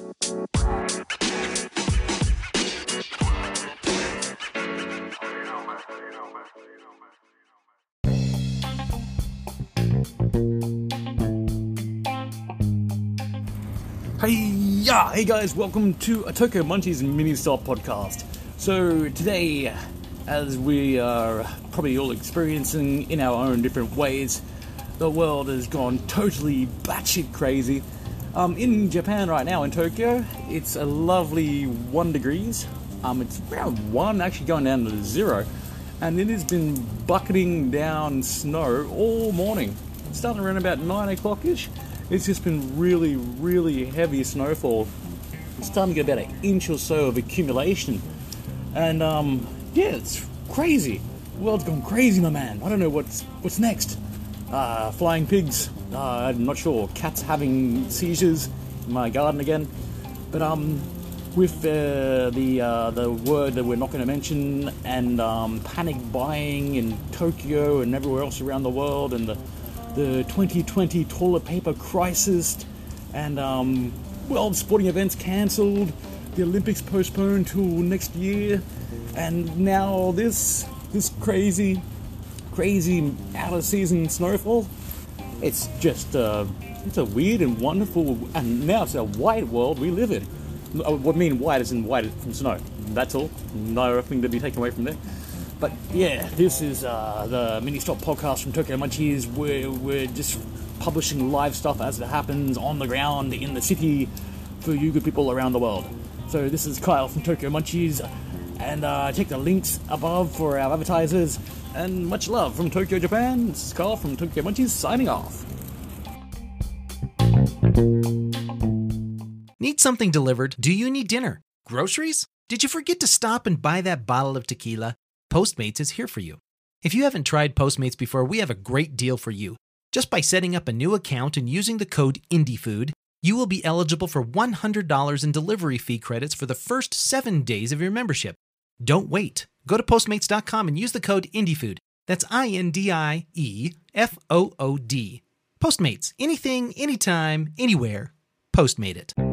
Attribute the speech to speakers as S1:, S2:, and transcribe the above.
S1: Hey guys, welcome to a Tokyo Munchies Mini Stop podcast. So today, as we are probably all experiencing in our own different ways, the world has gone totally batshit crazy. In Japan right now, in Tokyo, it's a lovely 1 degrees. It's around 1, actually going down to 0. And it has been bucketing down snow all morning. It's starting around about 9 o'clock-ish. It's just been really, really heavy snowfall. It's starting to get about 1 inch or so of accumulation. And, yeah, it's crazy. The world's gone crazy, my man. I don't know what's next. Flying pigs. I'm not sure. Cats having seizures in my garden again. But, with the word that we're not going to mention, and panic buying in Tokyo and everywhere else around the world, and the 2020 toilet paper crisis, and well, sporting events cancelled, the Olympics postponed till next year, and now this crazy out of season snowfall. It's just it's a weird and wonderful, and now it's a white world we live in. What I mean white is in white from snow. That's all. Nothing to be taken away from there. But yeah, this is the Mini Stop podcast from Tokyo Munchies. We're just publishing live stuff as it happens on the ground in the city for you good people around the world. So this is Kyle from Tokyo Munchies, and check the links above for our advertisers. And much love from Tokyo, Japan. This is Kyle from Tokyo Munchies signing off.
S2: Need something delivered? Do you need dinner? Groceries? Did you forget to stop and buy that bottle of tequila? Postmates is here for you. If you haven't tried Postmates before, we have a great deal for you. Just by setting up a new account and using the code INDIEFOOD, you will be eligible for $100 in delivery fee credits for the first 7 days of your membership. Don't wait. Go to Postmates.com and use the code INDIEFOOD. That's INDIEFOOD. Postmates. Anything, anytime, anywhere. Postmate it.